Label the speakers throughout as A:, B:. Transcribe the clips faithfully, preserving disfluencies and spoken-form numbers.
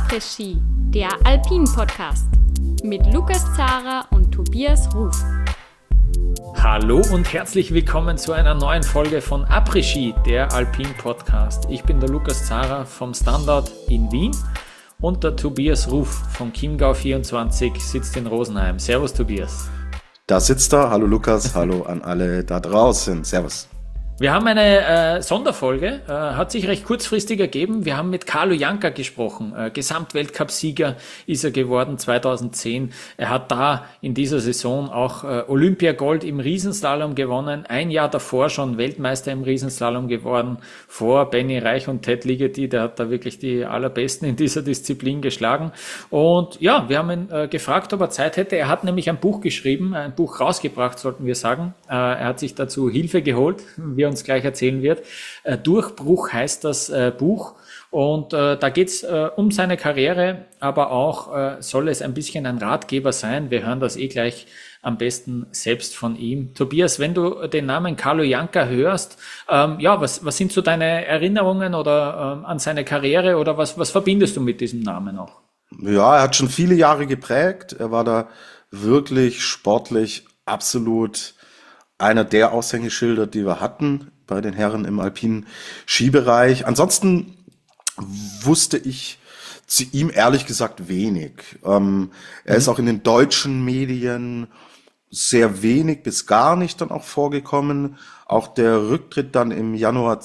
A: Après-Ski, der Alpin-Podcast mit Lukas Zara und Tobias Ruf.
B: Hallo und herzlich willkommen zu einer neuen Folge von Après-Ski, der Alpin-Podcast. Ich bin der Lukas Zara vom Standard in Wien und der Tobias Ruf vom Chiemgau vierundzwanzig sitzt in Rosenheim. Servus Tobias.
C: Da sitzt er. Hallo Lukas, hallo an alle da draußen. Servus.
B: Wir haben eine äh, Sonderfolge, äh, hat sich recht kurzfristig ergeben. Wir haben mit Carlo Janka gesprochen. Äh, Gesamtweltcup-Sieger ist er geworden zweitausendzehn. Er hat da in dieser Saison auch äh, Olympiagold im Riesenslalom gewonnen. Ein Jahr davor schon Weltmeister im Riesenslalom geworden. Vor Benny Reich und Ted Ligety. Der hat da wirklich die allerbesten in dieser Disziplin geschlagen. Und ja, wir haben ihn äh, gefragt, ob er Zeit hätte. Er hat nämlich ein Buch geschrieben, ein Buch rausgebracht, sollten wir sagen. Äh, er hat sich dazu Hilfe geholt. Wir uns gleich erzählen wird. Äh, Durchbruch heißt das äh, Buch und äh, da geht's äh, um seine Karriere, aber auch äh, soll es ein bisschen ein Ratgeber sein. Wir hören das eh gleich am besten selbst von ihm. Tobias, wenn du den Namen Carlo Janka hörst, ähm, ja, was, was sind so deine Erinnerungen oder ähm, an seine Karriere oder was, was verbindest du mit diesem Namen auch?
C: Ja, er hat schon viele Jahre geprägt. Er war da wirklich sportlich absolut einer der Aushängeschilder, die wir hatten bei den Herren im alpinen Skibereich. Ansonsten wusste ich zu ihm ehrlich gesagt wenig. Ähm, er mhm. ist auch in den deutschen Medien sehr wenig bis gar nicht dann auch vorgekommen. Auch der Rücktritt dann im Januar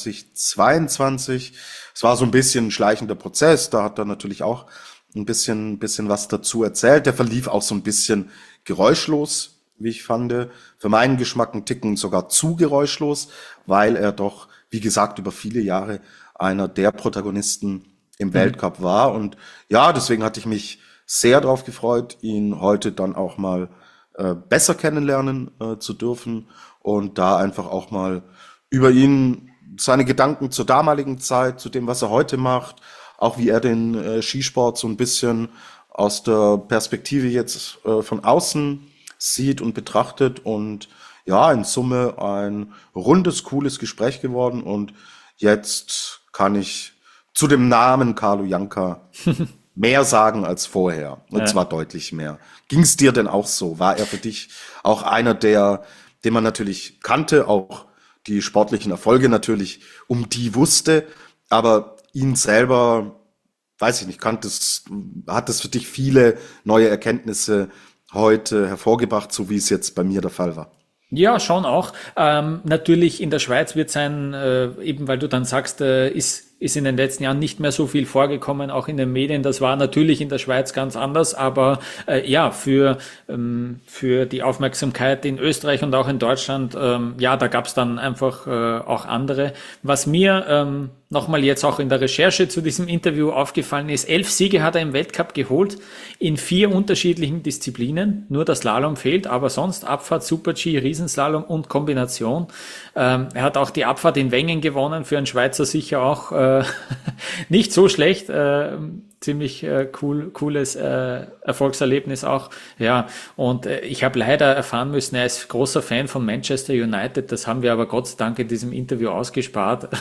C: zweitausendzweiundzwanzig, es war so ein bisschen ein schleichender Prozess. Da hat er natürlich auch ein bisschen, bisschen was dazu erzählt. Der verlief auch so ein bisschen geräuschlos, wie ich fand, für meinen Geschmack ein Ticken sogar zu geräuschlos, weil er doch, wie gesagt, über viele Jahre einer der Protagonisten im mhm. Weltcup war. Und ja, deswegen hatte ich mich sehr darauf gefreut, ihn heute dann auch mal äh, besser kennenlernen äh, zu dürfen und da einfach auch mal über ihn, seine Gedanken zur damaligen Zeit, zu dem, was er heute macht, auch wie er den äh, Skisport so ein bisschen aus der Perspektive jetzt äh, von außen sieht und betrachtet und ja, in Summe ein rundes, cooles Gespräch geworden und jetzt kann ich zu dem Namen Carlo Janka mehr sagen als vorher und ja. zwar deutlich mehr. Ging es dir denn auch so? War er für dich auch einer der, den man natürlich kannte, auch die sportlichen Erfolge natürlich, um die wusste, aber ihn selber, weiß ich nicht, kannte es, hat es für dich viele neue Erkenntnisse heute hervorgebracht, so wie es jetzt bei mir der Fall war?
B: Ja, schon auch. Ähm, natürlich in der Schweiz wird sein, äh, eben weil du dann sagst, äh, ist ist in den letzten Jahren nicht mehr so viel vorgekommen, auch in den Medien. Das war natürlich in der Schweiz ganz anders, aber äh, ja, für ähm, für die Aufmerksamkeit in Österreich und auch in Deutschland, ähm, ja, da gab's dann einfach äh, auch andere. Was mir ähm, nochmal jetzt auch in der Recherche zu diesem Interview aufgefallen ist, elf Siege hat er im Weltcup geholt, in vier unterschiedlichen Disziplinen. Nur das Slalom fehlt, aber sonst Abfahrt, Super-G, Riesenslalom und Kombination. Ähm, er hat auch die Abfahrt in Wengen gewonnen, für einen Schweizer sicher auch äh, nicht so schlecht, äh, ziemlich äh, cool, cooles äh, Erfolgserlebnis auch. Ja, und äh, ich habe leider erfahren müssen, er ist großer Fan von Manchester United. Das haben wir aber Gott sei Dank in diesem Interview ausgespart.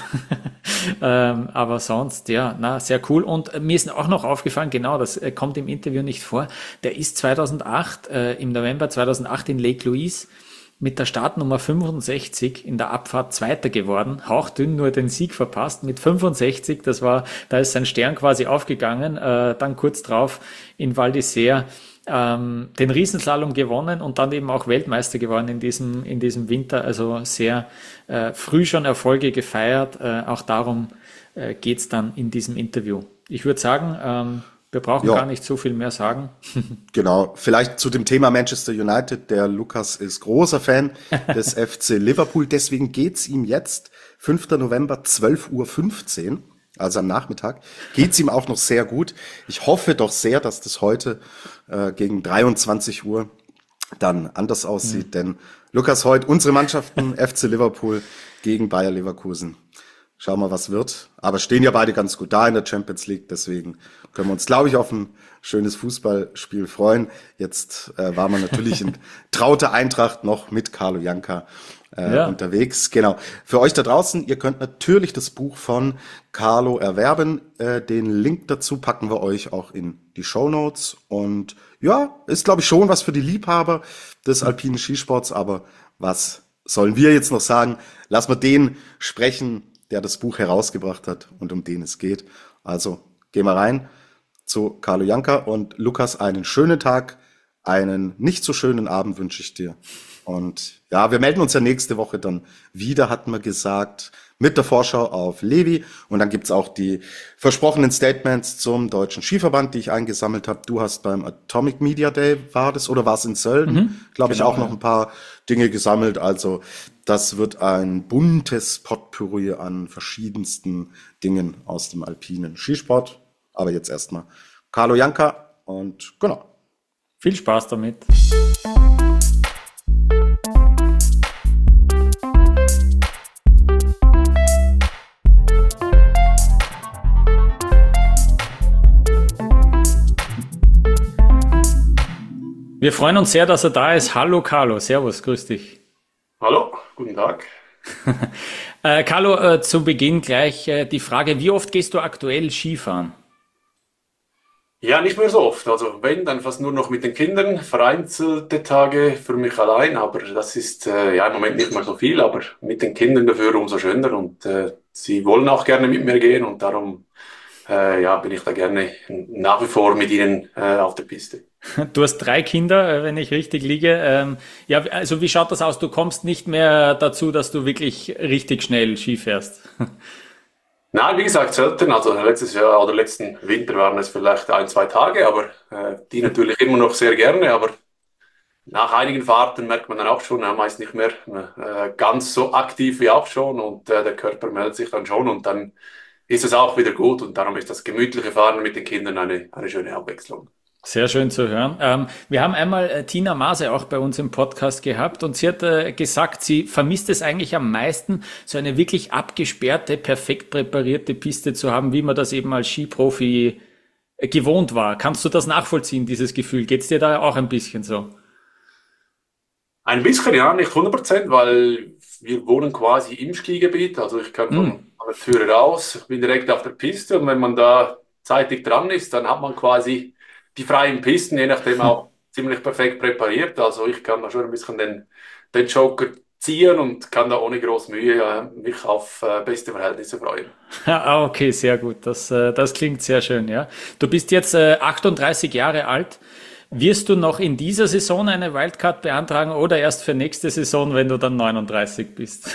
B: ähm, aber sonst, ja, na, sehr cool. Und äh, mir ist auch noch aufgefallen, genau, das äh, kommt im Interview nicht vor, der ist zweitausendacht, äh, im November zweitausendacht in Lake Louise mit der Startnummer fünfundsechzig in der Abfahrt Zweiter geworden, hauchdünn nur den Sieg verpasst, mit fünfundsechzig, das war, da ist sein Stern quasi aufgegangen, äh, dann kurz drauf in Val d'Isère ähm, den Riesenslalom gewonnen und dann eben auch Weltmeister geworden in diesem, in diesem Winter, also sehr äh, früh schon Erfolge gefeiert, äh, auch darum äh, geht's dann in diesem Interview. Ich würde sagen, ähm, wir brauchen ja gar nicht so viel mehr sagen.
C: Genau, vielleicht zu dem Thema Manchester United. Der Lukas ist großer Fan des F C Liverpool. Deswegen geht's ihm jetzt, fünfter November, zwölf Uhr fünfzehn, also am Nachmittag, geht's ihm auch noch sehr gut. Ich hoffe doch sehr, dass das heute äh, gegen dreiundzwanzig Uhr dann anders aussieht. Mhm. Denn Lukas, heute unsere Mannschaften, F C Liverpool gegen Bayer Leverkusen. Schauen wir, was wird. Aber stehen ja beide ganz gut da in der Champions League. Deswegen können wir uns, glaube ich, auf ein schönes Fußballspiel freuen. Jetzt äh, war man natürlich in trauter Eintracht noch mit Carlo Janka. äh,
B: Ja.
C: unterwegs. Genau. Für euch da draußen, ihr könnt natürlich das Buch von Carlo erwerben. Äh, den Link dazu packen wir euch auch in die Shownotes. Und ja, ist glaube ich schon was für die Liebhaber des alpinen Skisports. Aber was sollen wir jetzt noch sagen? Lass mal den sprechen, der das Buch herausgebracht hat und um den es geht. Also geh mal rein zu Carlo Janka und Lukas, einen schönen Tag, einen nicht so schönen Abend wünsche ich dir. Und ja, wir melden uns ja nächste Woche dann wieder, hatten wir gesagt, mit der Vorschau auf Levi. Und dann gibt's auch die versprochenen Statements zum Deutschen Skiverband, die ich eingesammelt habe. Du hast beim Atomic Media Day, war das, oder war es in Sölden, mhm, glaube ich, genau, auch noch ein paar Dinge gesammelt. Also das wird ein buntes Potpourri an verschiedensten Dingen aus dem alpinen Skisport. Aber jetzt erstmal Carlo Janka und genau.
B: Viel Spaß damit. Wir freuen uns sehr, dass er da ist. Hallo Carlo, servus, grüß dich.
D: Hallo, guten Tag.
B: äh, Carlo, äh, zu Beginn gleich äh, die Frage, wie oft gehst du aktuell Skifahren?
D: Ja, nicht mehr so oft. Also wenn, dann fast nur noch mit den Kindern, vereinzelte Tage für mich allein, aber das ist äh, ja im Moment nicht mehr so viel, aber mit den Kindern dafür umso schöner und äh, sie wollen auch gerne mit mir gehen und darum äh, ja, bin ich da gerne nach wie vor mit ihnen äh, auf der Piste.
B: Du hast drei Kinder, wenn ich richtig liege. Ähm, ja, also wie schaut das aus? Du kommst nicht mehr dazu, dass du wirklich richtig schnell Ski fährst.
D: Nein, wie gesagt, selten. Also letztes Jahr oder letzten Winter waren es vielleicht ein, zwei Tage, aber äh, die natürlich immer noch sehr gerne. Aber nach einigen Fahrten merkt man dann auch schon, ja, meist nicht mehr äh, ganz so aktiv wie auch schon und äh, der Körper meldet sich dann schon und dann ist es auch wieder gut und darum ist das gemütliche Fahren mit den Kindern eine, eine schöne Abwechslung.
B: Sehr schön zu hören. Ähm, wir haben einmal äh, Tina Maase auch bei uns im Podcast gehabt und sie hat äh, gesagt, sie vermisst es eigentlich am meisten, so eine wirklich abgesperrte, perfekt präparierte Piste zu haben, wie man das eben als Skiprofi äh, gewohnt war. Kannst du das nachvollziehen, dieses Gefühl? Geht's dir da auch ein bisschen so?
D: Ein bisschen, ja, nicht hundert Prozent, weil wir wohnen quasi im Skigebiet, also ich kann von
B: Mm.
D: der Tür raus, bin direkt auf der Piste und wenn man da zeitig dran ist, dann hat man quasi die freien Pisten, je nachdem auch ziemlich perfekt präpariert. Also ich kann da schon ein bisschen den, den Joker ziehen und kann da ohne große Mühe äh, mich auf äh, beste Verhältnisse freuen.
B: Ah, okay, sehr gut. Das, äh, das klingt sehr schön, ja. Du bist jetzt äh, achtunddreißig Jahre alt. Wirst du noch in dieser Saison eine Wildcard beantragen oder erst für nächste Saison, wenn du dann neununddreißig bist?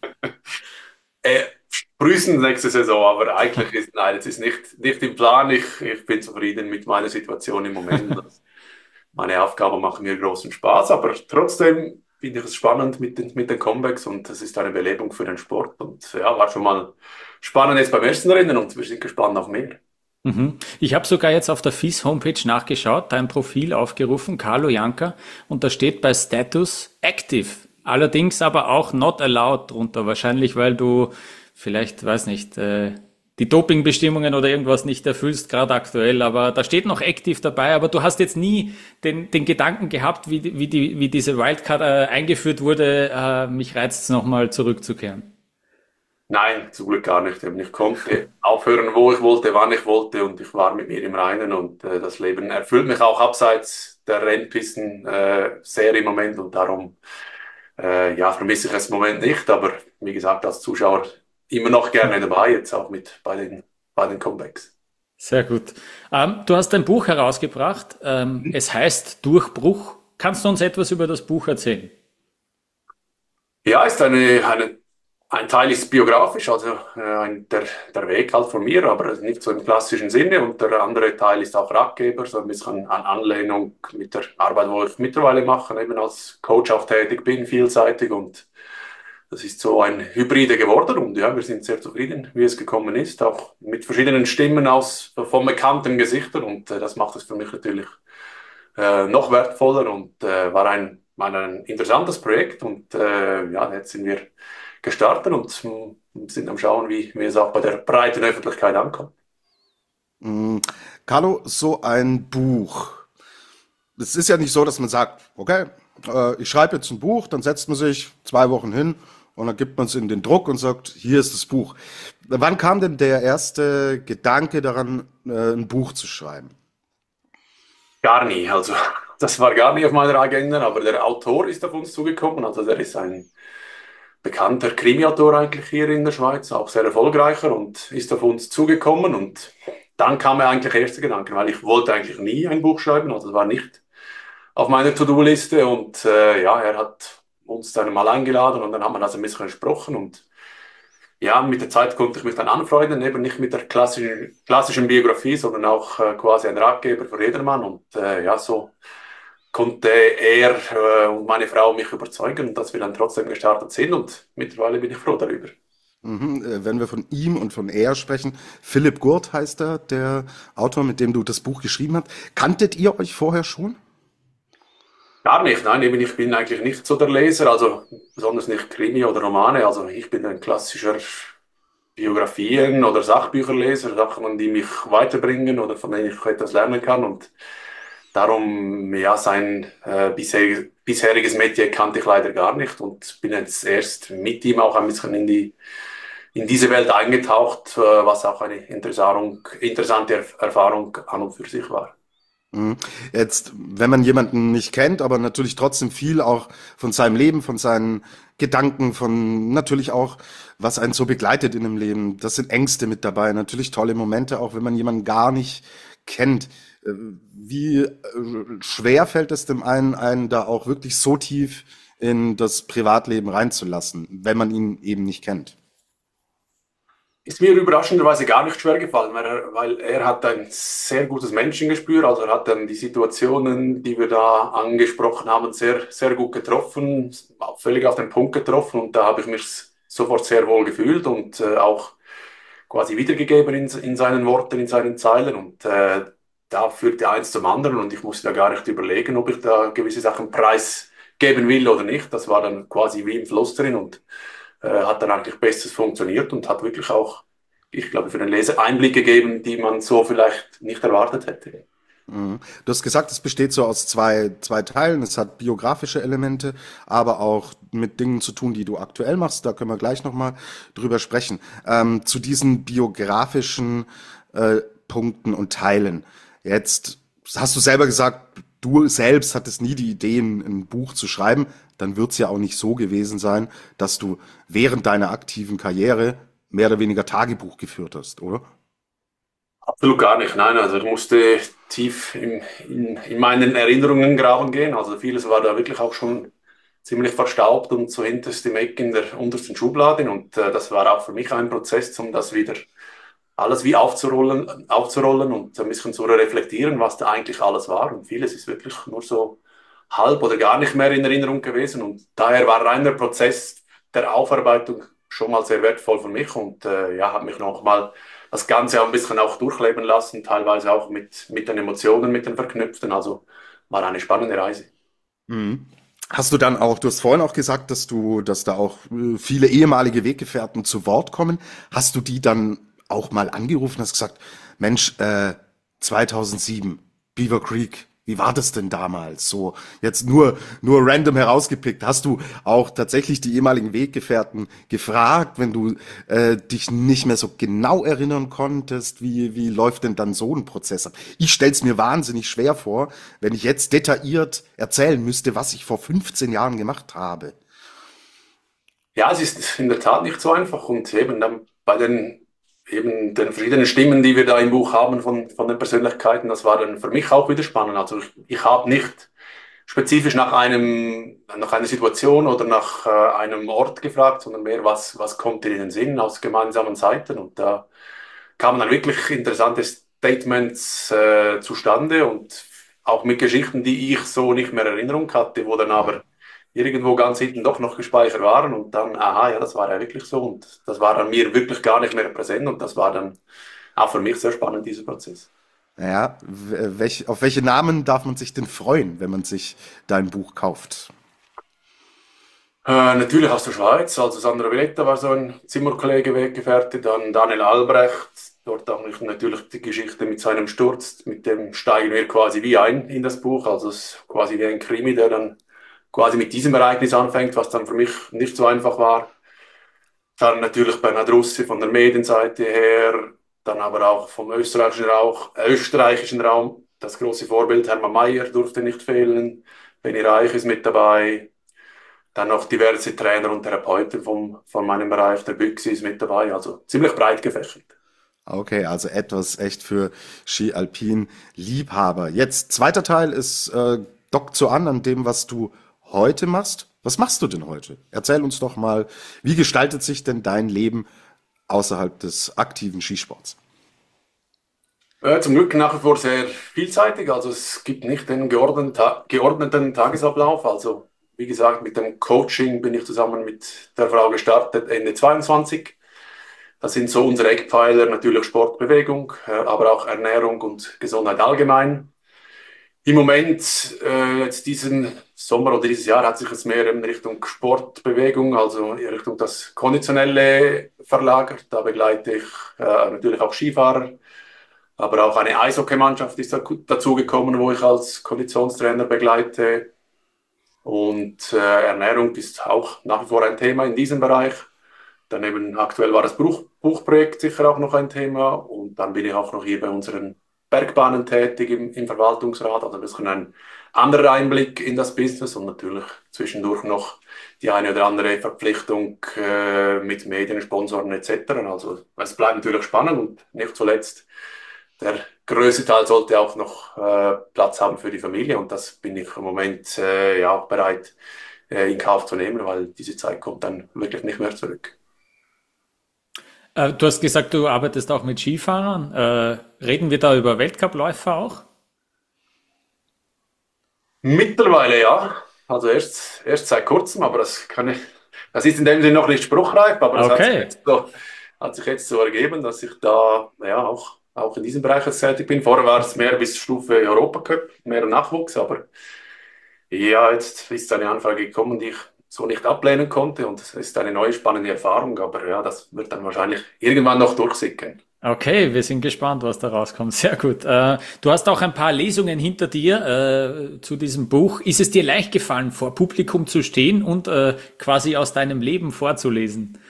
D: äh, Frühestens nächste Saison, aber eigentlich ist, nein, es ist nicht, nicht im Plan. Ich, ich bin zufrieden mit meiner Situation im Moment. Meine Aufgaben machen mir großen Spaß, aber trotzdem finde ich es spannend mit den, mit den Comebacks und es ist eine Belebung für den Sport. Und ja, war schon mal spannend jetzt beim ersten Rennen und wir sind gespannt auf mehr.
B: Mhm. Ich habe sogar jetzt auf der F I S Homepage nachgeschaut, dein Profil aufgerufen, Carlo Janka, und da steht bei Status Active. Allerdings aber auch Not Allowed drunter, wahrscheinlich weil du vielleicht, weiß nicht, äh, die Dopingbestimmungen oder irgendwas nicht erfüllst, gerade aktuell, aber da steht noch Active dabei, aber du hast jetzt nie den, den Gedanken gehabt, wie, wie, die, wie diese Wildcard äh, eingeführt wurde, äh, mich reizt es nochmal zurückzukehren.
D: Nein, zum Glück gar nicht. Ich konnte aufhören, wo ich wollte, wann ich wollte und ich war mit mir im Reinen und äh, das Leben erfüllt mich auch abseits der Rennpisten äh, sehr im Moment und darum äh, ja, vermisse ich es im Moment nicht, aber wie gesagt, als Zuschauer immer noch gerne dabei, jetzt auch mit bei den, bei den Comebacks.
B: Sehr gut. Ähm, du hast ein Buch herausgebracht. Ähm, es heißt Durchbruch. Kannst du uns etwas über das Buch erzählen?
D: Ja, ist eine, eine, ein Teil ist biografisch, also äh, ein, der, der Weg halt von mir, aber nicht so im klassischen Sinne. Und der andere Teil ist auch Ratgeber, so ein bisschen an Anlehnung mit der Arbeit, wo ich mittlerweile mache, eben als Coach auch tätig bin, vielseitig und das ist so ein Hybride geworden und ja, wir sind sehr zufrieden, wie es gekommen ist, auch mit verschiedenen Stimmen aus von bekannten Gesichtern und äh, das macht es für mich natürlich äh, noch wertvoller und äh, war ein, war ein interessantes Projekt und äh, ja, jetzt sind wir gestartet und äh, sind am Schauen, wie, wie es auch bei der breiten Öffentlichkeit ankommt.
C: Mm, Carlo, so ein Buch. Es ist ja nicht so, dass man sagt, okay, äh, ich schreibe jetzt ein Buch, dann setzt man sich zwei Wochen hin und dann gibt man es in den Druck und sagt, hier ist das Buch. Wann kam denn der erste Gedanke daran, äh, ein Buch zu schreiben?
D: Gar nie. Also, das war gar nicht auf meiner Agenda, aber der Autor ist auf uns zugekommen. Also, der ist ein bekannter Krimi-Autor eigentlich hier in der Schweiz, auch sehr erfolgreicher und ist auf uns zugekommen. Und dann kam mir eigentlich erste Gedanke, weil ich wollte eigentlich nie ein Buch schreiben. Also, es war nicht auf meiner To-Do-Liste und äh, ja, er hat uns dann mal eingeladen und dann haben wir also ein bisschen gesprochen und ja, mit der Zeit konnte ich mich dann anfreunden, eben nicht mit der klassischen, klassischen Biografie, sondern auch äh, quasi ein Ratgeber für jedermann und äh, ja, so konnte er äh, und meine Frau mich überzeugen, dass wir dann trotzdem gestartet sind und mittlerweile bin ich froh darüber.
C: Mhm, äh, wenn wir von ihm und von er sprechen, Philipp Gurt heißt er, der Autor, mit dem du das Buch geschrieben hast. Kanntet ihr euch vorher schon?
D: Gar nicht, nein, eben ich bin eigentlich nicht so der Leser, also besonders nicht Krimi oder Romane, also ich bin ein klassischer Biografien- oder Sachbücherleser, Sachen, die mich weiterbringen oder von denen ich etwas lernen kann und darum, ja, sein äh, bisher, bisheriges Metier kannte ich leider gar nicht und bin jetzt erst mit ihm auch ein bisschen in die, in diese Welt eingetaucht, äh, was auch eine Interessierung, interessante Erf- Erfahrung an und für sich war.
C: Mhm. Jetzt, wenn man jemanden nicht kennt, aber natürlich trotzdem viel auch von seinem Leben, von seinen Gedanken, von natürlich auch, was einen so begleitet in dem Leben. Das sind Ängste mit dabei, natürlich tolle Momente, auch wenn man jemanden gar nicht kennt. Äh, Wie äh, schwer fällt es dem einen, einen da auch wirklich so tief in das Privatleben reinzulassen, wenn man ihn eben nicht kennt?
D: Ist mir überraschenderweise gar nicht schwer gefallen, weil er, weil er hat ein sehr gutes Menschengespür, also er hat dann die Situationen, die wir da angesprochen haben, sehr, sehr gut getroffen, völlig auf den Punkt getroffen und da habe ich mich sofort sehr wohl gefühlt und äh, auch quasi wiedergegeben in, in seinen Worten, in seinen Zeilen und äh, da führte eins zum anderen und ich musste da gar nicht überlegen, ob ich da gewisse Sachen preisgeben will oder nicht. Das war dann quasi wie im Fluss drin und äh, hat dann eigentlich bestes funktioniert und hat wirklich auch, ich glaube, für den Leser Einblicke gegeben, die man so vielleicht nicht erwartet hätte.
C: Mhm. Du hast gesagt, es besteht so aus zwei, zwei Teilen. Es hat biografische Elemente, aber auch mit Dingen zu tun, die du aktuell machst. Da können wir gleich nochmal drüber sprechen. Ähm, zu diesen biografischen äh, Punkten und Teilen. Jetzt hast du selber gesagt, du selbst hattest nie die Idee, ein, ein Buch zu schreiben. Dann wird es ja auch nicht so gewesen sein, dass du während deiner aktiven Karriere mehr oder weniger Tagebuch geführt hast, oder?
D: Absolut gar nicht, nein. Also ich musste tief in, in, in meinen Erinnerungen graben gehen. Also vieles war da wirklich auch schon ziemlich verstaubt und so hinterst im Eck in der untersten Schublade. Und äh, das war auch für mich ein Prozess, um das wieder alles wie aufzurollen, aufzurollen und ein bisschen zu reflektieren, was da eigentlich alles war. Und vieles ist wirklich nur so halb oder gar nicht mehr in Erinnerung gewesen. Und daher war rein der Prozess der Aufarbeitung schon mal sehr wertvoll für mich und äh, ja, habe mich noch mal das Ganze auch ein bisschen auch durchleben lassen, teilweise auch mit, mit den Emotionen, mit den Verknüpften. Also war eine spannende Reise.
C: Mhm. Hast du dann auch, du hast vorhin auch gesagt, dass du, dass da auch äh, viele ehemalige Weggefährten zu Wort kommen. Hast du die dann auch mal angerufen, hast gesagt, Mensch, äh, zweitausendsieben, Beaver Creek, wie war das denn damals? So, jetzt nur, nur random herausgepickt. Hast du auch tatsächlich die ehemaligen Weggefährten gefragt, wenn du äh, dich nicht mehr so genau erinnern konntest? Wie, wie läuft denn dann so ein Prozess ab? Ich stell's mir wahnsinnig schwer vor, wenn ich jetzt detailliert erzählen müsste, was ich vor fünfzehn Jahren gemacht habe.
D: Ja, es ist in der Tat nicht so einfach und eben dann bei den eben den verschiedenen Stimmen, die wir da im Buch haben von, von den Persönlichkeiten, das war dann für mich auch wieder spannend. Also ich, ich habe nicht spezifisch nach einem, nach einer Situation oder nach äh, einem Ort gefragt, sondern mehr, was, was kommt dir in den Sinn aus gemeinsamen Zeiten. Und da kamen dann wirklich interessante Statements äh, zustande und auch mit Geschichten, die ich so nicht mehr in Erinnerung hatte, wo dann aber irgendwo ganz hinten doch noch gespeichert waren und dann, aha, ja, das war ja wirklich so und das war an mir wirklich gar nicht mehr präsent und das war dann auch für mich sehr spannend, dieser Prozess.
C: Naja, welch, auf welche Namen darf man sich denn freuen, wenn man sich dein Buch kauft?
D: Äh, natürlich aus der Schweiz, also Sandra Villetta war so ein Zimmerkollege, Weggefährte, dann Daniel Albrecht, dort auch nicht natürlich die Geschichte mit seinem Sturz, mit dem steigen wir quasi wie ein in das Buch, also es ist quasi wie ein Krimi, der dann quasi mit diesem Ereignis anfängt, was dann für mich nicht so einfach war. Dann natürlich Bernhard Russi von der Medienseite her, dann aber auch vom österreichischen, Rauch, äh, österreichischen Raum. Das große Vorbild Hermann Mayer durfte nicht fehlen. Benny Reich ist mit dabei. Dann noch diverse Trainer und Therapeuten vom, von meinem Bereich. Der Büchsi ist mit dabei. Also ziemlich breit gefächert.
C: Okay, also etwas echt für Ski-Alpin-Liebhaber. Jetzt, zweiter Teil ist, äh, dockt so an an dem, was du heute machst. Was machst du denn heute? Erzähl uns doch mal, wie gestaltet sich denn dein Leben außerhalb des aktiven Skisports?
D: Äh, zum Glück nach wie vor sehr vielseitig. Also es gibt nicht den geordneten, Ta geordneten Tagesablauf. Also wie gesagt, mit dem Coaching bin ich zusammen mit der Frau gestartet Ende zweiundzwanzig. Das sind so unsere Eckpfeiler, natürlich Sport, Bewegung, äh, aber auch Ernährung und Gesundheit allgemein. Im Moment, äh, jetzt diesen Sommer oder dieses Jahr, hat sich es mehr in Richtung Sport, Bewegung, also in Richtung das Konditionelle verlagert. Da begleite ich äh, natürlich auch Skifahrer, aber auch eine Eishockeymannschaft ist dazugekommen, wo ich als Konditionstrainer begleite. Und äh, Ernährung ist auch nach wie vor ein Thema in diesem Bereich. Daneben aktuell war das Buch, Buchprojekt sicher auch noch ein Thema. Und dann bin ich auch noch hier bei unseren Bergbahnen tätig im, im Verwaltungsrat. Also ein bisschen ein anderer Einblick in das Business und natürlich zwischendurch noch die eine oder andere Verpflichtung äh, mit Medien, Sponsoren et cetera. Also es bleibt natürlich spannend und nicht zuletzt der größte Teil sollte auch noch äh, Platz haben für die Familie und das bin ich im Moment äh, ja auch bereit äh, in Kauf zu nehmen, weil diese Zeit kommt dann wirklich nicht mehr zurück.
B: Äh, du hast gesagt, du arbeitest auch mit Skifahrern. Äh, reden wir da über Weltcupläufer auch?
D: Mittlerweile ja, also erst, erst seit kurzem, aber das kann ich, das ist in dem Sinne noch nicht spruchreif, aber das hat sich
B: Okay.
D: jetzt so, hat sich jetzt so ergeben, dass ich da ja auch, auch in diesem Bereich jetzt tätig bin. Vorher war es mehr bis Stufe Europacup, mehr Nachwuchs, aber ja, jetzt ist eine Anfrage gekommen, die ich so nicht ablehnen konnte und es ist eine neue spannende Erfahrung, aber ja, das wird dann wahrscheinlich irgendwann noch durchsickern.
B: Okay, wir sind gespannt, was da rauskommt. Sehr gut. Äh, du hast auch ein paar Lesungen hinter dir äh, zu diesem Buch. Ist es dir leicht gefallen, vor Publikum zu stehen und äh, quasi aus deinem Leben vorzulesen?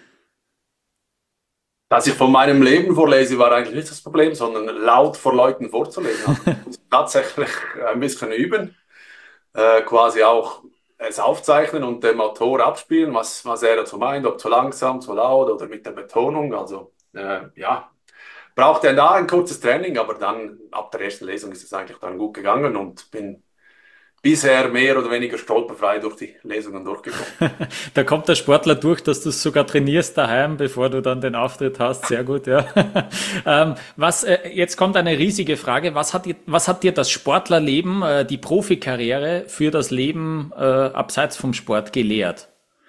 D: Dass ich von meinem Leben vorlese, war eigentlich nicht das Problem, sondern laut vor Leuten vorzulesen. Also ich muss tatsächlich ein bisschen üben, äh, quasi auch es aufzeichnen und dem Autor abspielen, was, was er dazu meint, ob zu langsam, zu laut oder mit der Betonung. Also äh, ja, brauchte er da ein kurzes Training, aber dann ab der ersten Lesung ist es eigentlich dann gut gegangen und bin bisher mehr oder weniger stolperfrei durch die Lesungen durchgekommen.
B: Da kommt der Sportler durch, dass du es sogar trainierst daheim, bevor du dann den Auftritt hast. Sehr gut, ja. ähm, was, äh, jetzt kommt eine riesige Frage. Was hat dir, was hat dir das Sportlerleben, äh, die Profikarriere für das Leben äh, abseits vom Sport gelehrt?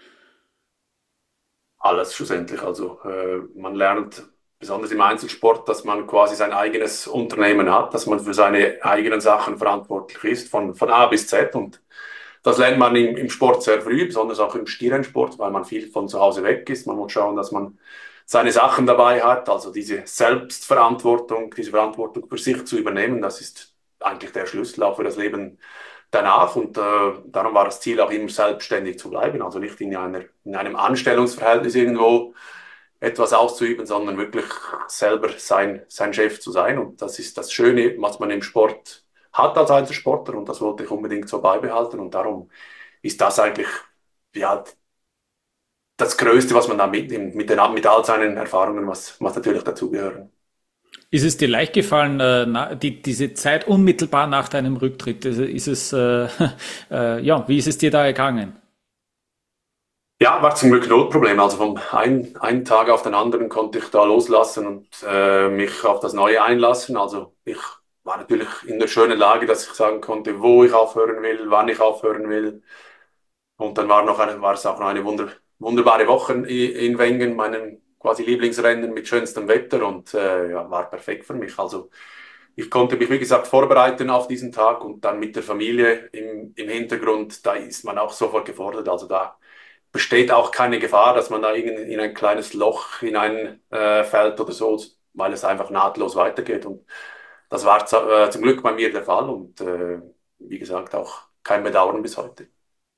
D: Alles schlussendlich. Also äh, man lernt besonders im Einzelsport, dass man quasi sein eigenes Unternehmen hat, dass man für seine eigenen Sachen verantwortlich ist, von, von A bis Z. Und das lernt man im, im Sport sehr früh, besonders auch im Skirennsport, weil man viel von zu Hause weg ist. Man muss schauen, dass man seine Sachen dabei hat. Also diese Selbstverantwortung, diese Verantwortung für sich zu übernehmen, das ist eigentlich der Schlüssel auch für das Leben danach. Und äh, darum war das Ziel auch immer selbstständig zu bleiben, also nicht in, einer, in einem Anstellungsverhältnis irgendwo etwas auszuüben, sondern wirklich selber sein, sein Chef zu sein. Und das ist das Schöne, was man im Sport hat als Einzelsportler. Und das wollte ich unbedingt so beibehalten. Und darum ist das eigentlich ja, das Größte, was man da mitnimmt, mit, den, mit all seinen Erfahrungen, was, was natürlich dazugehören.
B: Ist es dir leicht gefallen, äh, na, die, diese Zeit unmittelbar nach deinem Rücktritt? Ist, ist es, äh, äh, ja, wie ist es dir da ergangen?
D: Ja, war zum Glück null Problem. Also vom einen, einen Tag auf den anderen konnte ich da loslassen und äh, mich auf das Neue einlassen. Also ich war natürlich in der schönen Lage, dass ich sagen konnte, wo ich aufhören will, wann ich aufhören will. Und dann war noch eine, war es auch noch eine wunder, wunderbare Woche in, in Wengen, meinem quasi Lieblingsrennen mit schönstem Wetter und äh, ja, war perfekt für mich. Also ich konnte mich, wie gesagt, vorbereiten auf diesen Tag und dann mit der Familie im, im Hintergrund, da ist man auch sofort gefordert. Also da besteht auch keine Gefahr, dass man da in, in ein kleines Loch hineinfällt äh, fällt oder so, weil es einfach nahtlos weitergeht. Und das war zu, äh, zum Glück bei mir der Fall und äh, wie gesagt auch kein Bedauern bis heute.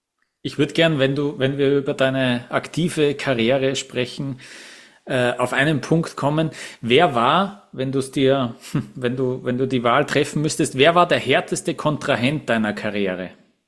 B: Ich würde gern, wenn du, wenn wir über deine aktive Karriere sprechen, äh, auf einen Punkt kommen. Wer war, wenn du es dir, wenn du, wenn du die Wahl treffen müsstest, wer war der härteste Kontrahent deiner Karriere?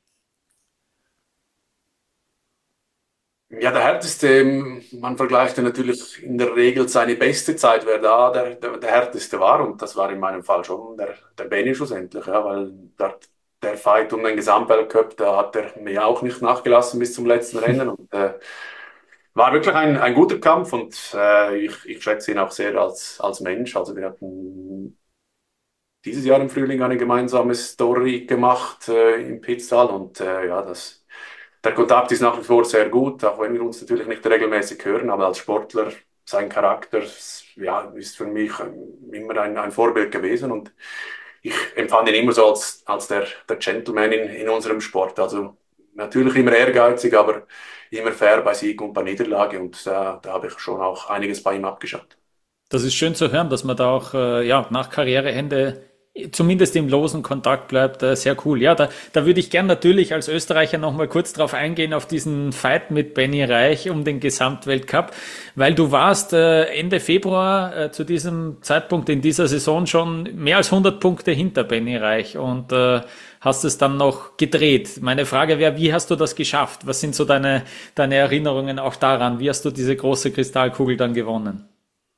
D: Ja, der härteste, man vergleicht ja natürlich in der Regel seine beste Zeit, wer da der, der, der härteste war. Und das war in meinem Fall schon der, der Benny schlussendlich, ja, weil der, der Fight um den Gesamtweltcup, da hat er mir auch nicht nachgelassen bis zum letzten Rennen. Und äh, war wirklich ein, ein guter Kampf und äh, ich, ich schätze ihn auch sehr als, als Mensch. Also wir hatten dieses Jahr im Frühling eine gemeinsame Story gemacht äh, im Pitztal und äh, ja, das, der Kontakt ist nach wie vor sehr gut, auch wenn wir uns natürlich nicht regelmäßig hören, aber als Sportler, sein Charakter ja, ist für mich immer ein, ein Vorbild gewesen und ich empfand ihn immer so als, als der, der Gentleman in, in unserem Sport. Also natürlich immer ehrgeizig, aber immer fair bei Sieg und bei Niederlage und da, da habe ich schon auch einiges bei ihm abgeschaut.
B: Das ist schön zu hören, dass man da auch äh, ja, nach Karriereende zumindest im losen Kontakt bleibt. Äh, sehr cool. Ja, da, da würde ich gern natürlich als Österreicher nochmal kurz drauf eingehen, auf diesen Fight mit Benny Reich um den Gesamtweltcup, weil du warst äh, Ende Februar äh, zu diesem Zeitpunkt in dieser Saison schon mehr als hundert Punkte hinter Benny Reich und äh, hast es dann noch gedreht. Meine Frage wäre, wie hast du das geschafft? Was sind so deine, deine Erinnerungen auch daran? Wie hast du diese große Kristallkugel dann gewonnen?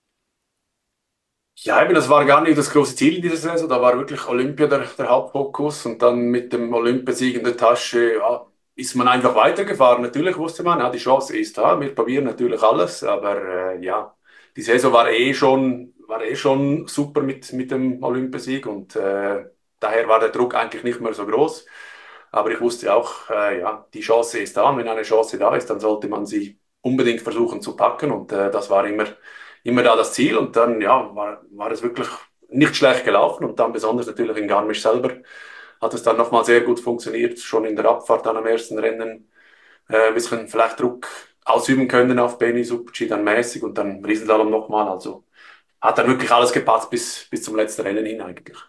D: Ja, eben, das war gar nicht das große Ziel in dieser Saison. Da war wirklich Olympia der, der Hauptfokus und dann mit dem Olympiasieg in der Tasche, ja, ist man einfach weitergefahren. Natürlich wusste man, ja, die Chance ist da. Wir probieren natürlich alles, aber äh, ja, die Saison war eh schon, war eh schon super mit, mit dem Olympiasieg und äh, daher war der Druck eigentlich nicht mehr so groß. Aber ich wusste auch, äh, ja, die Chance ist da. Und wenn eine Chance da ist, dann sollte man sie unbedingt versuchen zu packen und äh, das war immer immer da das Ziel und dann ja, war, war es wirklich nicht schlecht gelaufen und dann besonders natürlich in Garmisch selber hat es dann nochmal sehr gut funktioniert, schon in der Abfahrt dann am ersten Rennen äh, ein bisschen vielleicht Druck ausüben können auf Benny, Super-G dann mäßig und dann Riesenslalom nochmal, also hat dann wirklich alles gepasst bis, bis zum letzten Rennen hin eigentlich.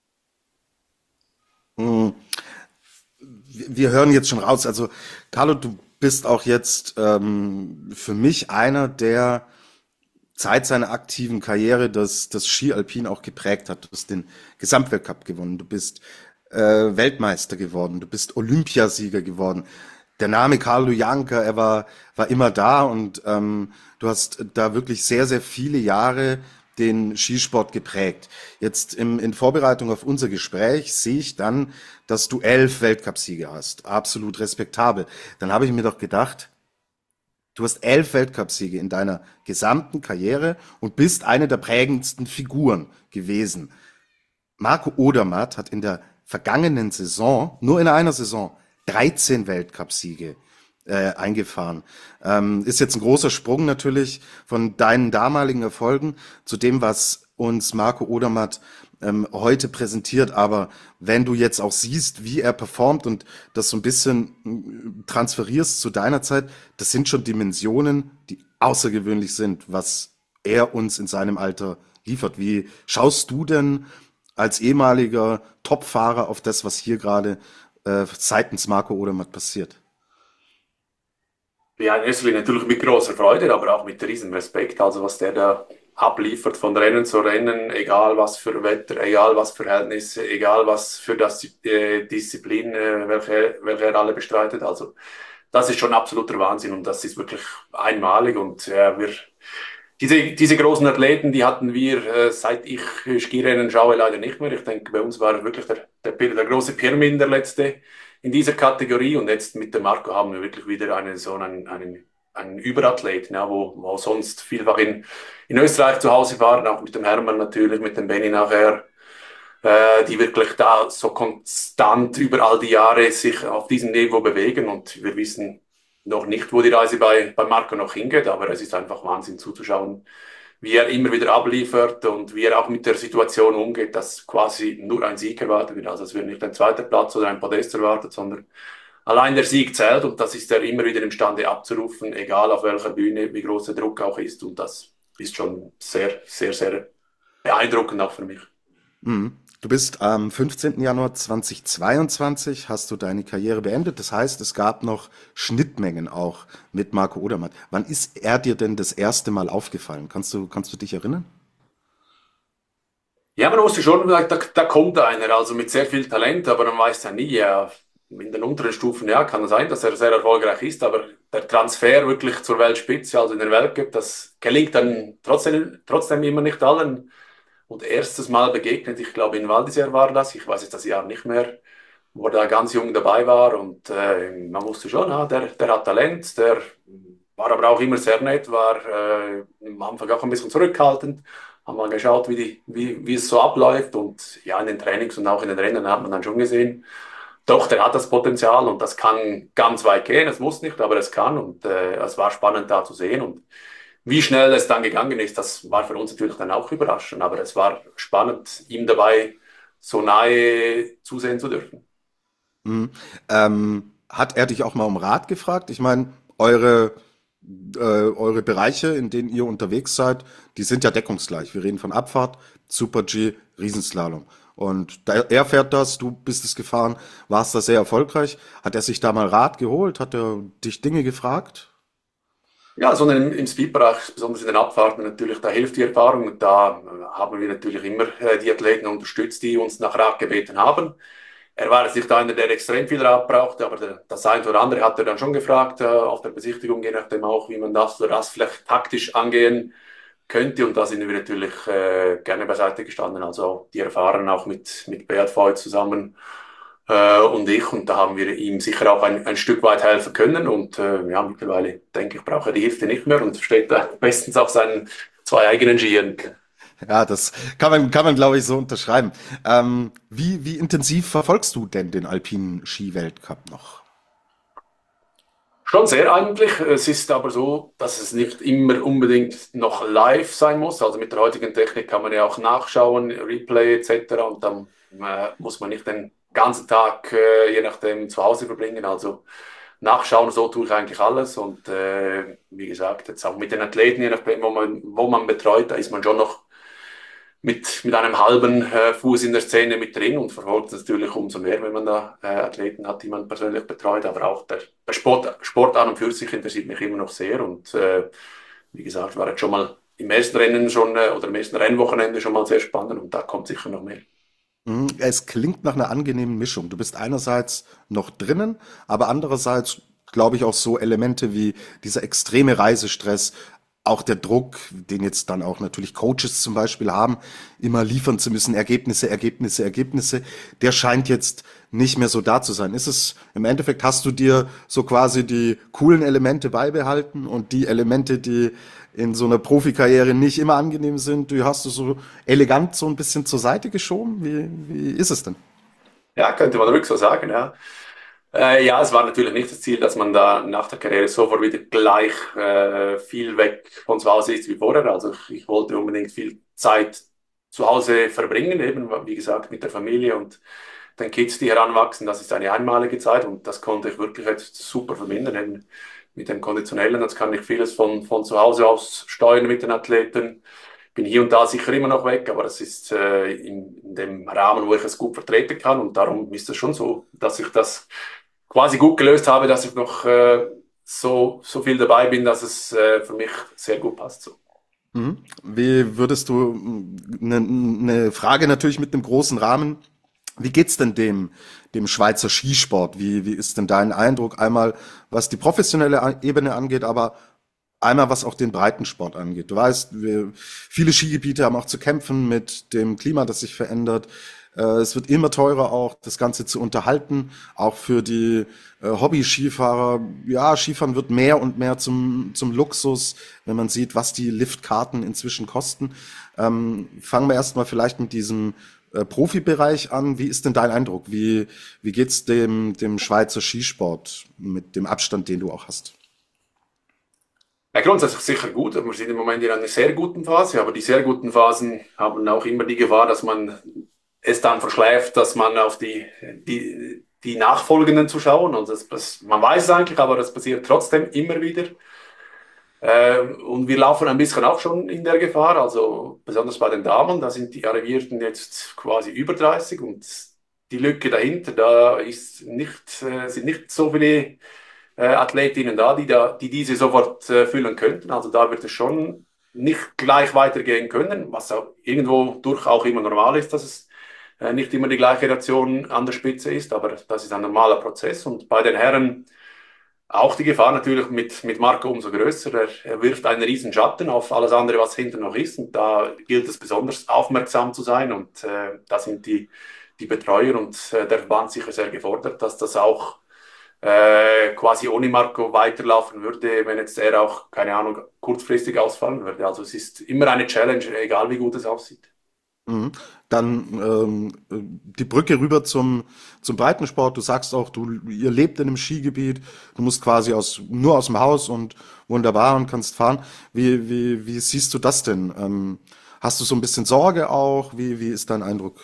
C: Hm. Wir hören jetzt schon raus, also Carlo, du bist auch jetzt ähm, für mich einer, der Zeit seiner aktiven Karriere das, das Ski Alpin auch geprägt hat. Du hast den Gesamtweltcup gewonnen, du bist äh, Weltmeister geworden, du bist Olympiasieger geworden. Der Name Carlo Janka, er war, war immer da und ähm, du hast da wirklich sehr, sehr viele Jahre den Skisport geprägt. Jetzt im, in Vorbereitung auf unser Gespräch sehe ich dann, dass du elf Weltcupsiege hast. Absolut respektabel. Dann habe ich mir doch gedacht, du hast elf Weltcupsiege in deiner gesamten Karriere und bist eine der prägendsten Figuren gewesen. Marco Odermatt hat in der vergangenen Saison, nur in einer Saison, dreizehn Weltcupsiege äh, eingefahren. Ähm, ist jetzt ein großer Sprung natürlich von deinen damaligen Erfolgen zu dem, was uns Marco Odermatt ähm, heute präsentiert. Aber wenn du jetzt auch siehst, wie er performt und das so ein bisschen transferierst zu deiner Zeit, das sind schon Dimensionen, die außergewöhnlich sind, was er uns in seinem Alter liefert. Wie schaust du denn als ehemaliger Topfahrer auf das, was hier gerade äh, seitens Marco Odermatt passiert?
D: Ja, in erster Linie natürlich mit großer Freude, aber auch mit riesen Respekt. Also was der da abliefert von Rennen zu Rennen, egal was für Wetter, egal was für Verhältnisse, egal was für das äh, Disziplin, äh, welche, welche er alle bestreitet. Also das ist schon absoluter Wahnsinn und das ist wirklich einmalig und äh, wir diese, diese großen Athleten, die hatten wir, äh, seit ich äh, Skirennen schaue, leider nicht mehr. Ich denke, bei uns war wirklich der, der, der große Pirmin der letzte in dieser Kategorie und jetzt mit dem Marco haben wir wirklich wieder einen so einen, einen, einen Überathleten, ja, wo, wo sonst vielfach in, in Österreich zu Hause waren, auch mit dem Hermann natürlich, mit dem Benny nachher, äh, die wirklich da so konstant über all die Jahre sich auf diesem Niveau bewegen und wir wissen noch nicht, wo die Reise bei, bei Marco noch hingeht, aber es ist einfach Wahnsinn zuzuschauen, wie er immer wieder abliefert und wie er auch mit der Situation umgeht, dass quasi nur ein Sieg erwartet wird. Also es wird nicht ein zweiter Platz oder ein Podest erwartet, sondern allein der Sieg zählt und das ist er immer wieder imstande abzurufen, egal auf welcher Bühne, wie groß der Druck auch ist. Und das ist schon sehr, sehr, sehr beeindruckend auch für mich.
C: Mhm. Du bist am fünfzehnten Januar zweitausendzweiundzwanzig, hast du deine Karriere beendet. Das heißt, es gab noch Schnittmengen auch mit Marco Odermatt. Wann ist er dir denn das erste Mal aufgefallen? Kannst du, kannst du dich erinnern?
D: Ja, man wusste schon, da, da da kommt einer, also mit sehr viel Talent, aber man weiß ja nie, ja, in den unteren Stufen, ja, kann sein, dass er sehr erfolgreich ist, aber der Transfer wirklich zur Weltspitze, also in den Weltcup, das gelingt dann trotzdem, trotzdem immer nicht allen. Und erstes Mal begegnet, ich glaube in Val d'Isère war das, ich weiß jetzt das Jahr nicht mehr, wo er da ganz jung dabei war und äh, man wusste schon, ah, der, der hat Talent, der war aber auch immer sehr nett, war äh, am Anfang auch ein bisschen zurückhaltend, haben mal geschaut, wie, die, wie, wie es so abläuft und ja, in den Trainings und auch in den Rennen hat man dann schon gesehen, doch, der hat das Potenzial und das kann ganz weit gehen, es muss nicht, aber es kann und äh, es war spannend da zu sehen und wie schnell es dann gegangen ist, das war für uns natürlich dann auch überraschend, aber es war spannend, ihm dabei so nahe zusehen zu dürfen.
C: Mhm. Ähm, hat er dich auch mal um Rat gefragt? Ich meine, eure, äh, eure Bereiche, in denen ihr unterwegs seid, die sind ja deckungsgleich. Wir reden von Abfahrt, Super-G, Riesenslalom. Und da, er fährt das, du bist es gefahren, warst da sehr erfolgreich. Hat er sich da mal Rat geholt? Hat er dich Dinge gefragt?
D: Ja, sondern im, im Speedbereich, besonders in den Abfahrten natürlich, da hilft die Erfahrung und da äh, haben wir natürlich immer äh, die Athleten unterstützt, die uns nach Rat gebeten haben. Er war jetzt nicht einer, der extrem viel Rat brauchte, aber der, das eine oder andere hat er dann schon gefragt, äh, auf der Besichtigung, je nachdem auch, wie man das oder das vielleicht taktisch angehen könnte. Und da sind wir natürlich äh, gerne beiseite gestanden. Also die erfahren auch mit, mit Beat Voigt zusammen äh, und ich. Und da haben wir ihm sicher auch ein, ein Stück weit helfen können. Und äh, ja, mittlerweile denke ich, braucht er die Hilfe nicht mehr und steht da bestens auf seinen zwei eigenen Skiern.
C: Ja, das kann man, kann man, glaube ich, so unterschreiben. Ähm, wie, wie intensiv verfolgst du denn den alpinen Ski-Weltcup noch?
D: Schon sehr eigentlich. Es ist aber so, dass es nicht immer unbedingt noch live sein muss. Also mit der heutigen Technik kann man ja auch nachschauen, Replay et cetera. Und dann äh, muss man nicht den ganzen Tag, äh, je nachdem, zu Hause verbringen. Also nachschauen, so tue ich eigentlich alles. Und äh, wie gesagt, jetzt auch mit den Athleten, je nachdem, wo man, wo man betreut, da ist man schon noch mit, mit einem halben äh, Fuß in der Szene mit drin und verfolgt es natürlich umso mehr, wenn man da äh, Athleten hat, die man persönlich betreut. Aber auch der, der Sport, Sport an und für sich interessiert mich immer noch sehr. Und äh, wie gesagt, war jetzt schon mal im ersten Rennen schon äh, oder im ersten Rennwochenende schon mal sehr spannend und da kommt sicher noch mehr.
C: Mhm. Es klingt nach einer angenehmen Mischung. Du bist einerseits noch drinnen, aber andererseits glaube ich auch so Elemente wie dieser extreme Reisestress, auch der Druck, den jetzt dann auch natürlich Coaches zum Beispiel haben, immer liefern zu müssen, Ergebnisse, Ergebnisse, Ergebnisse, der scheint jetzt nicht mehr so da zu sein. Ist es, im Endeffekt hast du dir so quasi die coolen Elemente beibehalten und die Elemente, die in so einer Profikarriere nicht immer angenehm sind, die hast du so elegant so ein bisschen zur Seite geschoben? Wie, wie ist es denn?
D: Ja, könnte man ruhig so sagen, ja. Äh, ja, es war natürlich nicht das Ziel, dass man da nach der Karriere sofort wieder gleich äh, viel weg von zu Hause ist wie vorher. Also ich, ich wollte unbedingt viel Zeit zu Hause verbringen, eben wie gesagt mit der Familie und den Kids, die heranwachsen. Das ist eine einmalige Zeit und das konnte ich wirklich jetzt super verbinden. Eben mit dem Konditionellen, das kann ich vieles von, von zu Hause aus steuern mit den Athleten. Bin hier und da sicher immer noch weg, aber das ist äh, in, in dem Rahmen, wo ich es gut vertreten kann und darum ist es schon so, dass ich das quasi gut gelöst habe, dass ich noch äh, so, so viel dabei bin, dass es äh, für mich sehr gut passt. So.
C: Mhm. Wie würdest du, eine ne Frage natürlich mit einem großen Rahmen, wie geht's denn dem, dem Schweizer Skisport? Wie, wie ist denn dein Eindruck einmal, was die professionelle A- Ebene angeht, aber einmal was auch den Breitensport angeht? Du weißt, wir, viele Skigebiete haben auch zu kämpfen mit dem Klima, das sich verändert. Äh, es wird immer teurer auch, das Ganze zu unterhalten, auch für die äh, Hobby-Skifahrer. Ja, Skifahren wird mehr und mehr zum, zum Luxus, wenn man sieht, was die Liftkarten inzwischen kosten. Ähm, fangen wir erstmal vielleicht mit diesem äh, Profibereich an. Wie ist denn dein Eindruck? Wie, wie geht's dem, dem Schweizer Skisport mit dem Abstand, den du auch hast?
D: Ja, grundsätzlich sicher gut. Wir sind im Moment in einer sehr guten Phase, aber die sehr guten Phasen haben auch immer die Gefahr, dass man es dann verschläft, dass man auf die, die, die Nachfolgenden zu schauen. Und das, das, man weiß es eigentlich, aber das passiert trotzdem immer wieder. Äh, und wir laufen ein bisschen auch schon in der Gefahr, also besonders bei den Damen, da sind die Arrivierten jetzt quasi über dreißig und die Lücke dahinter, da ist nicht, äh, sind nicht so viele äh, Athletinnen da, die, da, die diese sofort äh, füllen könnten. Also da wird es schon nicht gleich weitergehen können, was auch irgendwo durch auch immer normal ist, dass es äh, nicht immer die gleiche Ration an der Spitze ist, aber das ist ein normaler Prozess. Und bei den Herren auch die Gefahr natürlich mit, mit Marco umso größer. Er, er wirft einen riesen Schatten auf alles andere, was hinten noch ist. Und da gilt es besonders aufmerksam zu sein. Und äh, da sind die, die Betreuer und äh, der Verband sicher sehr gefordert, dass das auch äh, quasi ohne Marco weiterlaufen würde, wenn jetzt er auch, keine Ahnung, kurzfristig ausfallen würde. Also es ist immer eine Challenge, egal wie gut es aussieht.
C: Mhm. Dann ähm, die Brücke rüber zum zum Breitensport. Du sagst auch, du ihr lebt in einem Skigebiet. Du musst quasi aus nur aus dem Haus und wunderbar und kannst fahren. Wie wie wie siehst du das denn? Ähm, hast du so ein bisschen Sorge auch? Wie wie ist dein Eindruck?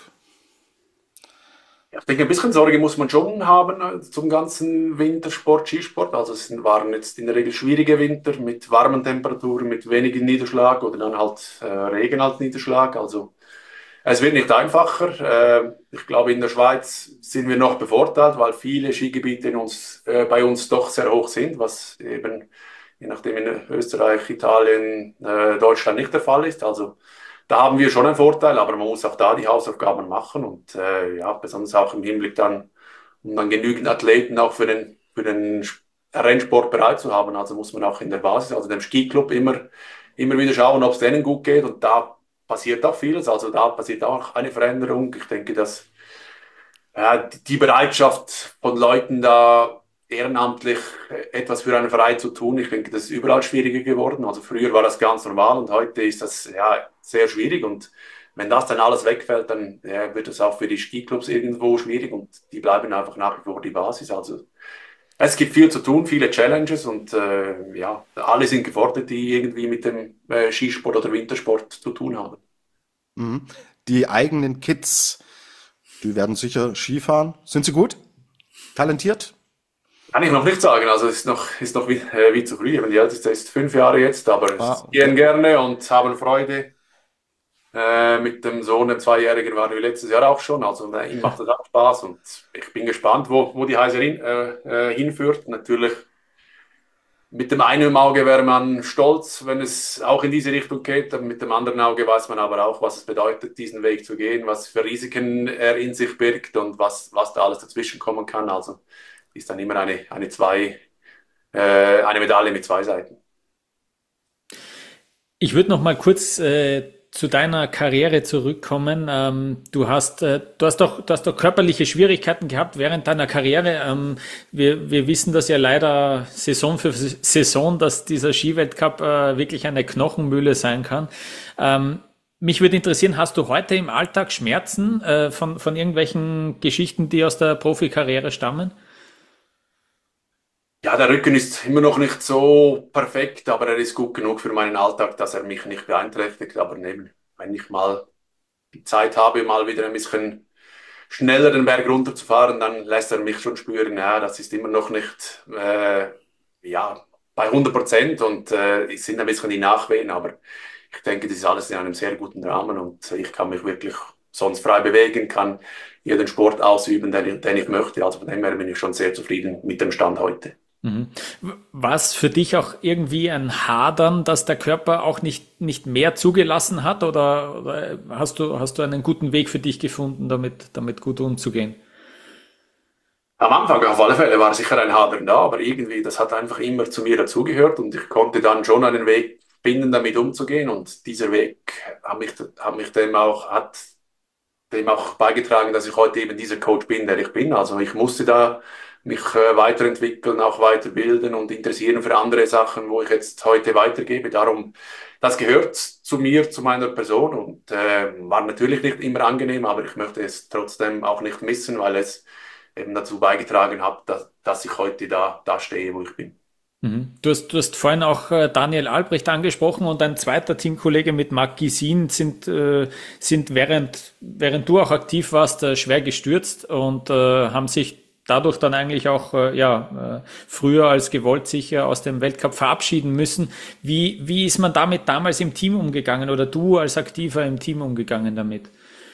D: Ja, ich denke, ein bisschen Sorge muss man schon haben äh, zum ganzen Wintersport, Skisport. Also es sind- waren jetzt in der Regel schwierige Winter mit warmen Temperaturen, mit wenig Niederschlag oder dann halt äh, Regen als Niederschlag. Also es wird nicht einfacher. Äh, ich glaube, in der Schweiz sind wir noch bevorteilt, weil viele Skigebiete in uns, äh, bei uns doch sehr hoch sind, was eben je nachdem in Österreich, Italien, äh, Deutschland nicht der Fall ist. Also da haben wir schon einen Vorteil, aber man muss auch da die Hausaufgaben machen und äh, ja, besonders auch im Hinblick dann, um dann genügend Athleten auch für den, für den Rennsport bereit zu haben. Also muss man auch in der Basis, also dem Skiclub immer, immer wieder schauen, ob es denen gut geht und da passiert auch vieles. Also da passiert auch eine Veränderung. Ich denke, dass ja, die die Bereitschaft von Leuten da ehrenamtlich etwas für einen Verein zu tun, ich denke, das ist überall schwieriger geworden. Also früher war das ganz normal und heute ist das ja sehr schwierig und wenn das dann alles wegfällt, dann ja, wird es auch für die Skiclubs irgendwo schwierig und die bleiben einfach nach wie vor die Basis. Also es gibt viel zu tun, viele Challenges und äh, ja, alle sind gefordert, die irgendwie mit dem äh, Skisport oder Wintersport zu tun haben.
C: Mhm. Die eigenen Kids, die werden sicher Skifahren. Sind sie gut? Talentiert?
D: Kann ich noch nicht sagen, also es ist noch, ist noch wie, äh, wie zu früh. Die älteste ist fünf Jahre jetzt, aber
C: Ah,
D: sie
C: okay.
D: gehen gerne und haben Freude. Äh, mit dem Sohn, dem Zweijährigen, waren wir letztes Jahr auch schon. Also äh, ihm macht das auch Spaß und ich bin gespannt, wo, wo die Reise hin, äh, äh, hinführt. Natürlich mit dem einen Auge wäre man stolz, wenn es auch in diese Richtung geht. Mit dem anderen Auge weiß man aber auch, was es bedeutet, diesen Weg zu gehen, was für Risiken er in sich birgt und was, was da alles dazwischen kommen kann. Also ist dann immer eine, eine, zwei, äh, eine Medaille mit zwei Seiten.
B: Ich würde noch mal kurz äh, zu deiner Karriere zurückkommen. Ähm, du hast, äh, du hast doch, du hast doch körperliche Schwierigkeiten gehabt während deiner Karriere. Ähm, wir, wir wissen das ja leider Saison für Saison, dass dieser Skiweltcup äh, wirklich eine Knochenmühle sein kann. Ähm, mich würde interessieren, hast du heute im Alltag Schmerzen äh, von, von irgendwelchen Geschichten, die aus der Profikarriere stammen?
D: Ja, der Rücken ist immer noch nicht so perfekt, aber er ist gut genug für meinen Alltag, dass er mich nicht beeinträchtigt. Aber eben, wenn ich mal die Zeit habe, mal wieder ein bisschen schneller den Berg runterzufahren, dann lässt er mich schon spüren, ja, das ist immer noch nicht äh, ja, bei hundert Prozent und äh, es sind ein bisschen die Nachwehen, aber ich denke, das ist alles in einem sehr guten Rahmen und ich kann mich wirklich sonst frei bewegen, kann jeden Sport ausüben, den ich, den ich möchte. Also von dem her bin ich schon sehr zufrieden mit dem Stand heute.
B: Mhm. War es für dich auch irgendwie ein Hadern, dass der Körper auch nicht, nicht mehr zugelassen hat oder, oder hast du, hast du einen guten Weg für dich gefunden, damit, damit gut umzugehen?
D: Am Anfang auf alle Fälle war sicher ein Hadern da, aber irgendwie, das hat einfach immer zu mir dazugehört und ich konnte dann schon einen Weg finden, damit umzugehen und dieser Weg hat mich, hat mich dem auch, hat dem auch beigetragen, dass ich heute eben dieser Coach bin, der ich bin. Also ich musste da mich äh, weiterentwickeln, auch weiterbilden und interessieren für andere Sachen, wo ich jetzt heute weitergebe. Darum, das gehört zu mir, zu meiner Person und äh, war natürlich nicht immer angenehm, aber ich möchte es trotzdem auch nicht missen, weil es eben dazu beigetragen hat, dass, dass ich heute da, da stehe, wo ich bin.
B: Mhm. Du hast, du hast vorhin auch äh, Daniel Albrecht angesprochen und ein zweiter Teamkollege mit Marc Gisin sind, äh, sind während, während du auch aktiv warst, äh, schwer gestürzt und äh, haben sich dadurch dann eigentlich auch äh, ja äh, früher als gewollt sicher aus dem Weltcup verabschieden müssen. Wie, wie ist man damit damals im Team umgegangen oder du als Aktiver im Team umgegangen damit?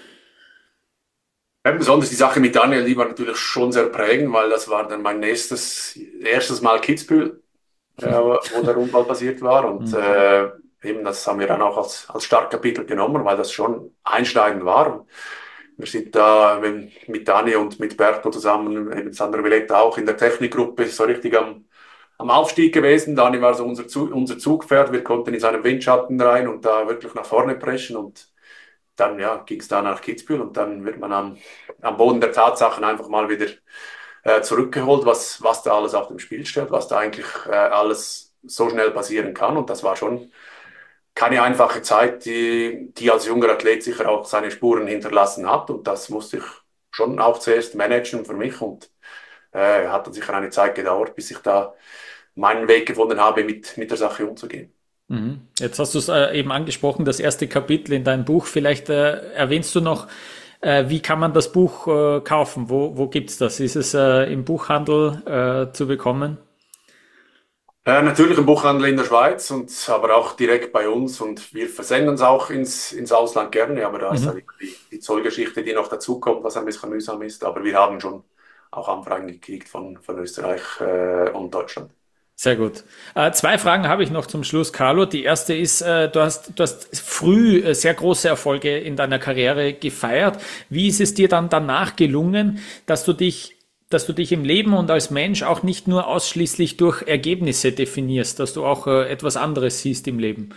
D: Ja, besonders die Sache mit Daniel, die war natürlich schon sehr prägend, weil das war dann mein nächstes, erstes Mal Kitzbühel, äh, wo der Unfall passiert war. Und mhm. äh, eben das haben wir dann auch als, als Startkapitel genommen, weil das schon einschneidend war. Und wir sind da mit Dani und mit Berto zusammen, eben Sandro Villetta auch in der Technikgruppe, so richtig am, am Aufstieg gewesen. Dani war so unser, Zug, unser Zugpferd. Wir konnten in seinen Windschatten rein und da wirklich nach vorne preschen. Und dann ja, ging es da nach Kitzbühel und dann wird man am, am Boden der Tatsachen einfach mal wieder äh, zurückgeholt, was, was da alles auf dem Spiel steht, was da eigentlich äh, alles so schnell passieren kann. Und das war schon keine einfache Zeit, die, die als junger Athlet sicher auch seine Spuren hinterlassen hat. Und das musste ich schon auch zuerst managen für mich. Und äh, hat dann sicher eine Zeit gedauert, bis ich da meinen Weg gefunden habe, mit, mit der Sache umzugehen.
B: Mhm. Jetzt hast du es äh, eben angesprochen, das erste Kapitel in deinem Buch. Vielleicht äh, erwähnst du noch, äh, wie kann man das Buch äh, kaufen? Wo, wo gibt es das? Ist es äh, im Buchhandel äh, zu bekommen?
D: Äh, natürlich im Buchhandel in der Schweiz, und aber auch direkt bei uns, und wir versenden es auch ins, ins Ausland gerne, aber da mhm. ist dann die, die Zollgeschichte, die noch dazukommt, was ein bisschen mühsam ist, aber wir haben schon auch Anfragen gekriegt von, von Österreich äh, und Deutschland.
B: Sehr gut. Äh, zwei Fragen habe ich noch zum Schluss, Carlo. Die erste ist, äh, du hast, du hast früh äh, sehr große Erfolge in deiner Karriere gefeiert. Wie ist es dir dann danach gelungen, dass du dich dass du dich im Leben und als Mensch auch nicht nur ausschließlich durch Ergebnisse definierst, dass du auch äh, etwas anderes siehst im Leben?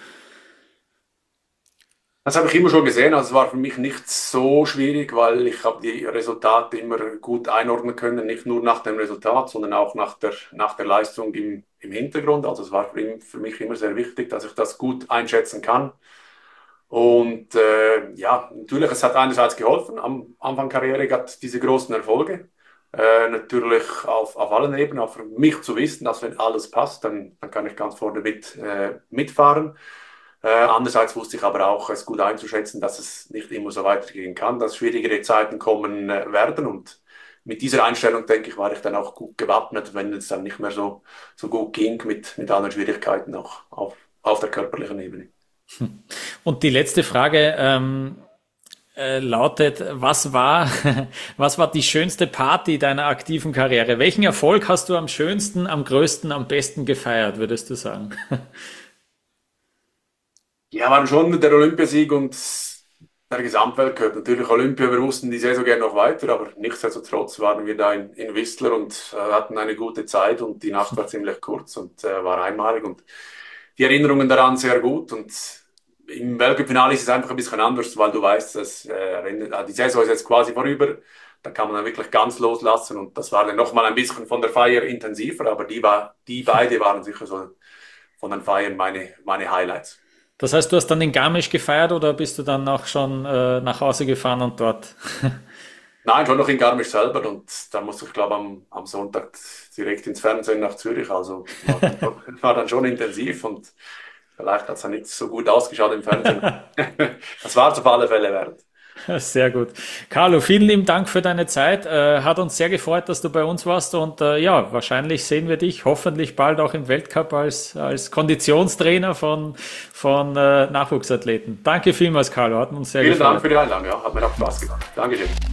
D: Das habe ich immer schon gesehen. Also es war für mich nicht so schwierig, weil ich habe die Resultate immer gut einordnen können, nicht nur nach dem Resultat, sondern auch nach der, nach der Leistung im, im Hintergrund. Also es war für, für mich immer sehr wichtig, dass ich das gut einschätzen kann. Und äh, ja, natürlich, es hat einerseits geholfen, am Anfang der Karriere gab es diese großen Erfolge. Äh, natürlich auf, auf allen Ebenen, auch für mich zu wissen, dass wenn alles passt, dann, dann kann ich ganz vorne mit, äh, mitfahren. Äh, andererseits wusste ich aber auch, es gut einzuschätzen, dass es nicht immer so weitergehen kann, dass schwierigere Zeiten kommen äh, werden, und mit dieser Einstellung, denke ich, war ich dann auch gut gewappnet, wenn es dann nicht mehr so, so gut ging mit, mit allen Schwierigkeiten auch auf, auf der körperlichen Ebene.
B: Und die letzte Frage, ähm Äh, lautet, was war, was war die schönste Party deiner aktiven Karriere? Welchen Erfolg hast du am schönsten, am größten, am besten gefeiert, würdest du sagen?
D: Ja, waren schon der Olympiasieg und der Gesamtweltcup. Natürlich Olympia, wir wussten die Saison gerne noch weiter, aber nichtsdestotrotz waren wir da in, in Whistler und äh, hatten eine gute Zeit, und die Nacht war ziemlich kurz und äh, war einmalig, und die Erinnerungen daran sehr gut. Und im Weltcup-Finale ist es einfach ein bisschen anders, weil du weißt, dass äh, die Saison ist jetzt quasi vorüber. Da kann man dann wirklich ganz loslassen, und das war dann nochmal ein bisschen von der Feier intensiver, aber die, war, die beide waren sicher so von den Feiern meine, meine Highlights.
B: Das heißt, du hast dann in Garmisch gefeiert oder bist du dann auch schon äh, nach Hause gefahren und dort?
D: Nein, schon noch in Garmisch selber, und da musste ich, glaube am, am Sonntag direkt ins Fernsehen nach Zürich, also war dann, war dann schon intensiv, und vielleicht hat es dann nicht so gut ausgeschaut im Fernsehen. Das war es auf alle Fälle wert.
B: Sehr gut. Carlo, vielen lieben Dank für deine Zeit. Äh, hat uns sehr gefreut, dass du bei uns warst, und äh, ja, wahrscheinlich sehen wir dich hoffentlich bald auch im Weltcup als, als Konditionstrainer von, von äh, Nachwuchsathleten. Danke vielmals, Carlo. Hat uns sehr
D: Vielen
B: gefreut.
D: Dank für die Einladung. Ja, hat mir auch Spaß gemacht. Dankeschön.